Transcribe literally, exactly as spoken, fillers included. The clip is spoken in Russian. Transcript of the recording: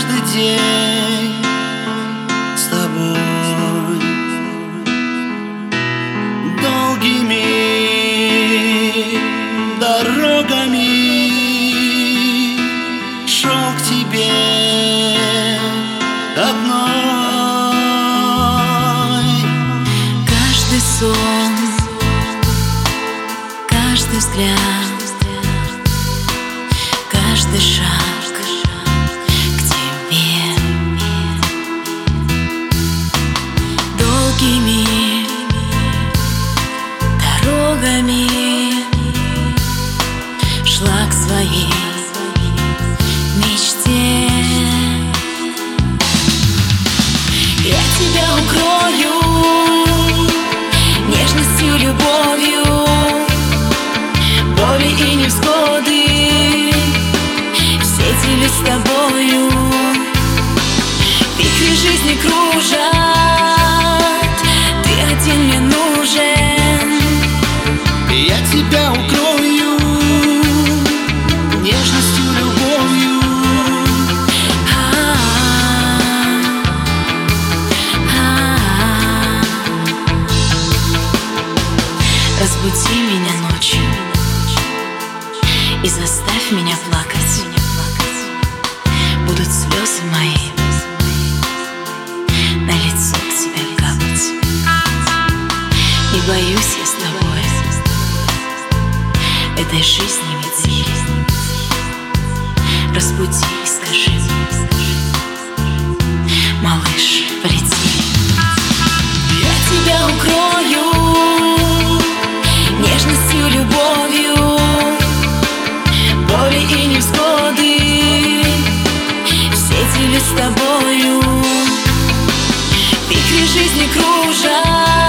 каждый день с тобой, долгими дорогами шел к тебе одной. Каждый сон, каждый взгляд, каждый шаг к тебе долгими дорогами шла к своей мечте. Я тебя укрою нежностью, любовью, боли и невзгоды все делю с тобою. Вихри жизни кружат, ты один мне нужен. Я тебя укрою нежностью, любовью. Разбуди меня ночью и заставь меня плакать. Будут слезы мои на лицо к тебе капать. Не боюсь я с тобой этой жизни метели. Разбуди и скажи: малыш, полетели. Я тебя укрою нежностью, любовью, боли и невзгоды все делю с тобою. Вихри жизни кружат,